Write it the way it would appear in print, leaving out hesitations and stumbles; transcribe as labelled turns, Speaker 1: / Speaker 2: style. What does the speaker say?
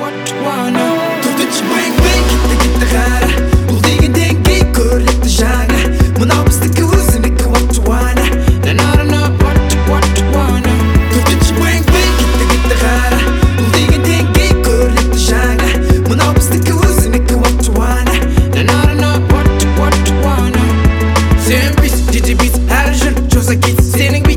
Speaker 1: what you wanna. Төртінші bang bang кетті қара. Бұл деген деңгей көрікті жаңа. Мынау біздікі өзінікі what you wanna. Then I don't know what you wanna. Төртінші bang bang кетті қара. Бұл деген деңгей көрікті жаңа. Мынау біздікі өзінікі what you wanna. Then I don't know what you wanna. Сен бис, DJ бис, әр жыр жоса кетсін сенің